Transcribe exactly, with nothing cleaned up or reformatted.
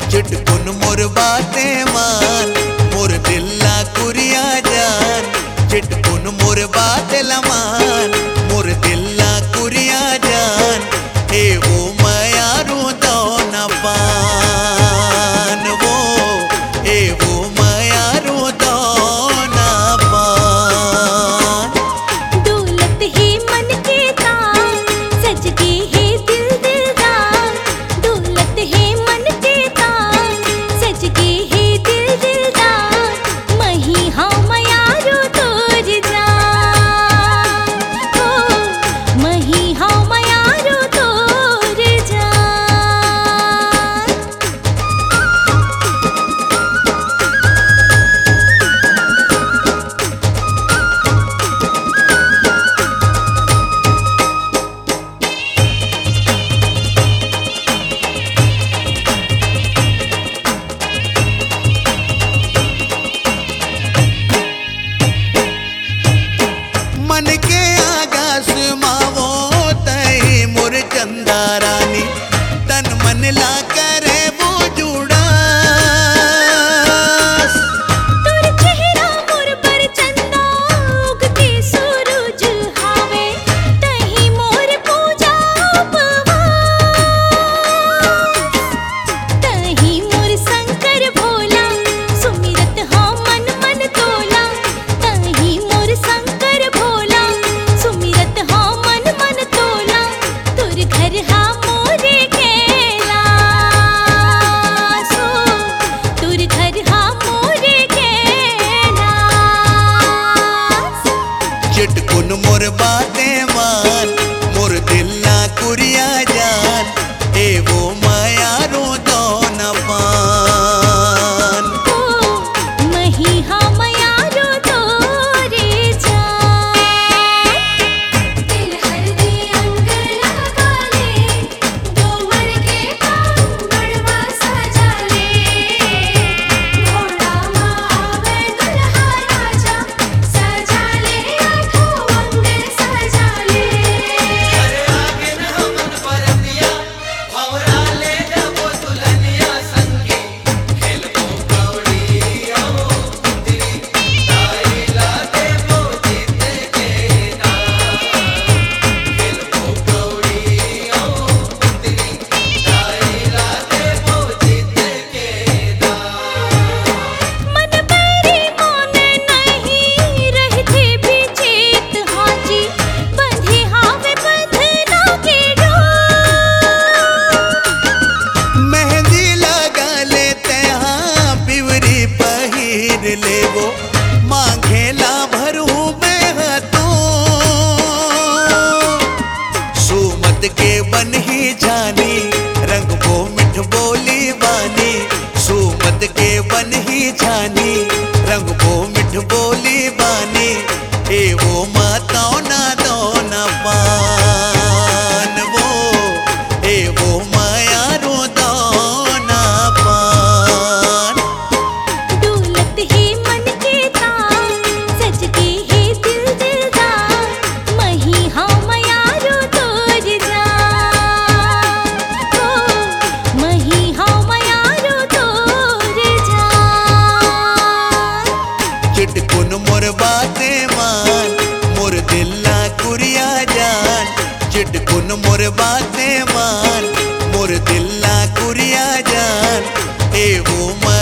चिटकुन मोर बातें मान मोर दिल ला कुरिया जान चिटकुन मोर बातें ला मान मोर दिल ला कुरिया जान ए वो मयारू दो न पान वो ए वो मयारू दो न पान दौलत ही मन के तार सजगे है दिल दिलदार दौलत है मन के तार सजगे है दिल दिलदार मही हाँ मयारो तोर जान हो मही हाँ मयारो तोर जान मन के आगास मावो तई मोर चंदा रानी तन मन ला करे वो जुड़ा तोर चेहरा मोर पर चंदा उगते सूरज हावे तही मोर पूजा उपवास तही मोर शंकर भोला सुमिरत हाँ मन मन तोला तही मोर शंकर भोला सुमिरत हाँ मन मन तोला तोर घर हाँ मोरे कैलाश हो तोर घर हाँ मोरे कैलाश चिटकुन मोर बातें मान मोर दिल ला कुरिया जान ए वो मयारू दो न पान ओ मही हाँ मयारो तोरे जान दिल हर दे अंग लगा ले दो मर के काम गड़वा सजा ले घोड़ा मावे दुल्हा राजा सजा ले आठों अंग सजा ले मन बैरी मोने नहीं रहते भी चेत हाजी बंधे हावे बंधना के डोर मेहंदी लगा लेते हाँ पिवरी पहिर ले वो मांगेला भरू में तू सुमत के बन ही जानी रंग वो मिठ बोली बानी सुमत के बन ही जानी रंग वो मिठ बोली बानी ए वो माताओ ना दो न पान वो ए वो मयारू दो न पान दौलत है मन के तार सजगे है दिल दिलदार मही हाँ मयारो तोर जान हो मही हाँ मयारो तोर जान चिटकुन मोर बातें मान मोर दिल ला कुरिया जान चिटकुन मोर बातें मान मोर दिल ला कुरिया जान ए वो